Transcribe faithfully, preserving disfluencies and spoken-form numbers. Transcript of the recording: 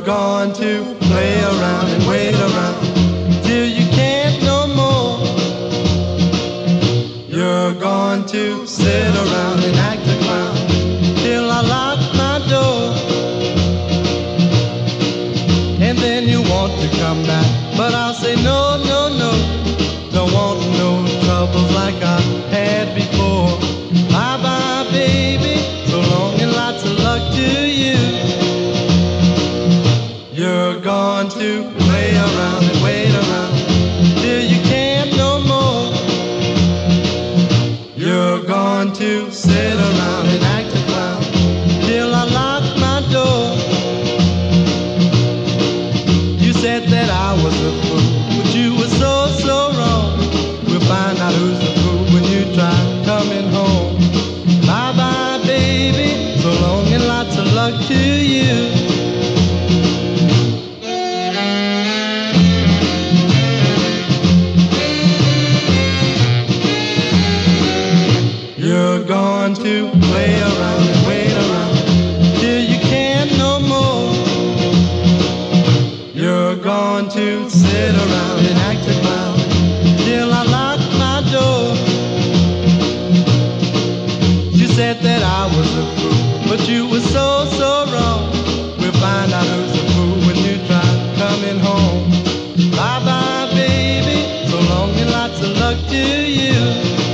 going to play around and wait around till you can't no more. You're going to sit around and act a clown till I lock my door. And then you want to come back, but I'll say no, no, no. Don't want no troubles like I had before. Bye bye, baby, so long and lots of luck to you. You're going to play around and wait around till you can't no more. You're going to sit around and act a clown till I lock my door. You said that I was a fool, but you were so, so wrong. We'll find out who's the fool when you try coming home. Bye bye, baby, so long and lots of luck to you. You're going to play around and wait around till you can't no more. You're going to sit around and act a clown till I lock my door. You said that I was a fool, but you were so, so wrong. We'll find out who's a fool when you try coming home. Bye bye, baby, so long and lots of luck to you.